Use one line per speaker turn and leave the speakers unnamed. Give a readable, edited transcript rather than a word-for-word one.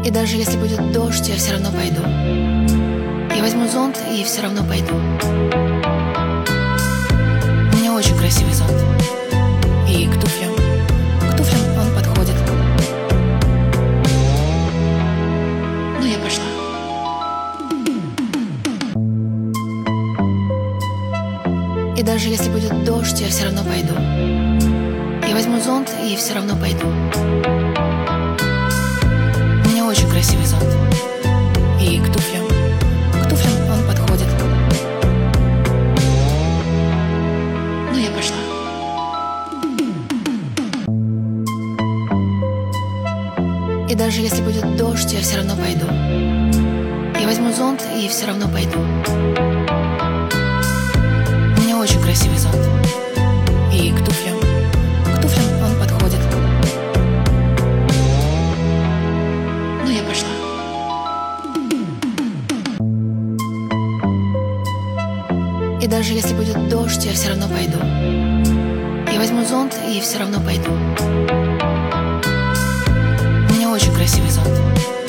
И даже если будет дождь, я все равно пойду. Я возьму зонт и все равно пойду. У меня очень красивый зонт. И к туфлям он подходит. Ну, я пошла. И даже если будет дождь, я все равно пойду. Я возьму зонт и все равно пойду. У меня очень красивый зонт. И к туфлям он подходит. Ну, я пошла. И даже если будет дождь, я все равно пойду. Я возьму зонт и все равно пойду. У меня очень красивый зонт. И к туфлям он подходит. Ну, я пошла. И даже если будет дождь, я все равно пойду. Я возьму зонт и все равно пойду. У меня очень красивый зонт.